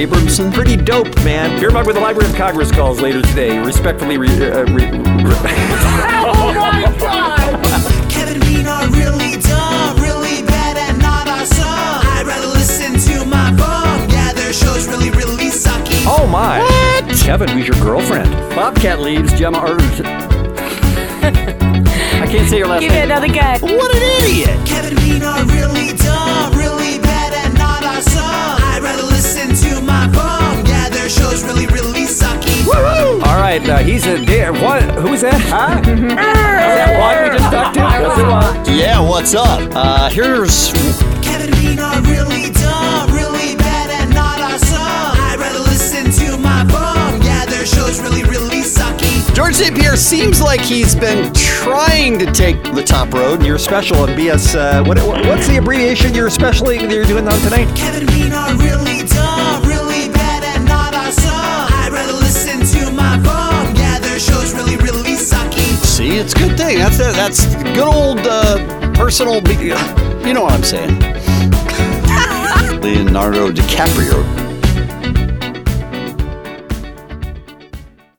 Abramson. Pretty dope, man. Beer Mug with the Library of Congress calls later today. Respectfully. Oh my God! Kevin and Bean are really dumb, really bad and not awesome. I'd rather listen to my phone. Yeah, their show's really, really sucky. Oh my. What? Kevin, who's your girlfriend? Bobcat leaves, Gemma I can't say your last name. Give it another guy. What an idiot. Kevin and Bean are really dumb, really bad and not awesome. I'd rather listen to my phone. Yeah, their show's really, really sucky. Woo-hoo! All right, he's a dear. What? Who's that? Huh? Is that one we just talked to? Yes, it was. Yeah, what's up? Here's. Kevin and Bean are really dumb, really bad and not awesome. I'd rather listen to my phone. Yeah, their show's really, really sucky. George St. Pierre seems like he's been trying to take the top road. Your special at BS. What's the abbreviation you're doing on tonight? Kevin and Bean are really dumb, really bad and not awesome. I'd rather listen to my phone. Yeah, their show's really, really sucky. See, it's a good thing. That's good old personal. You know what I'm saying. Leonardo DiCaprio